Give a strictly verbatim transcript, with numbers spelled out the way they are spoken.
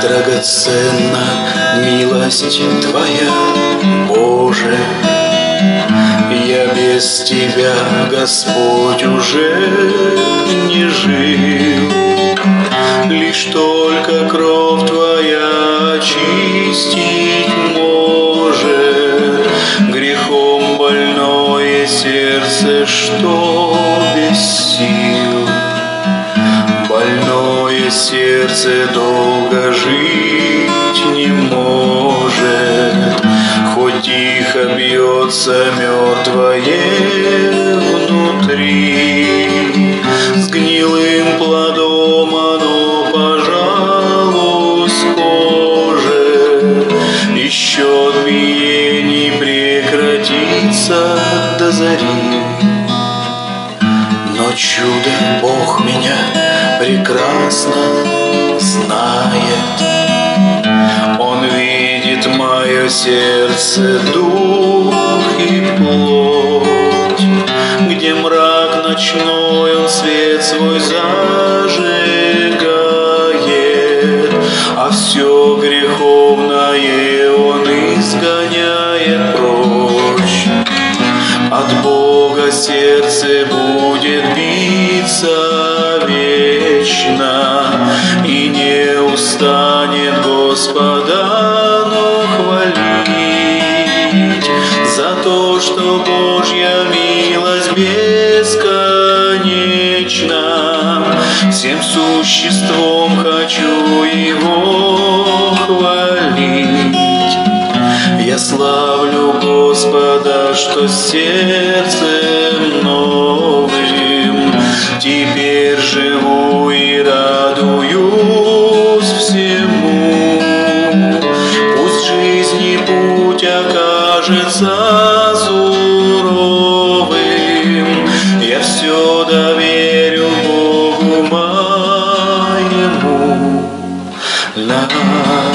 драгоценна милость Твоя, Боже. Я без Тебя, Господь, уже не жил. Лишь только кровь Твоя очистить может грехом больное сердце, что без сил. Больное сердце долго жить не может, хоть тихо бьется мертвое внутри. С гнилым плодом оно, пожалуй, схоже, и счет биений прекратится до зари. Но чудо Бог меня прекрасно знает. Он видит мое сердце, дух и плоть, где мрак ночной Он свет свой зажигает, а все греховное Он изгоняет прочь. От Бога сердце будет биться вечно, и не устанет Господа, но хвалить за то, что Божья милость бесконечна. Всем существом хочу Его хвалить. Я славлю Господа, что сердцем новым теперь живу и радуюсь всему. Пусть жизни путь окажется суровым, я все доверю Богу моему. Ла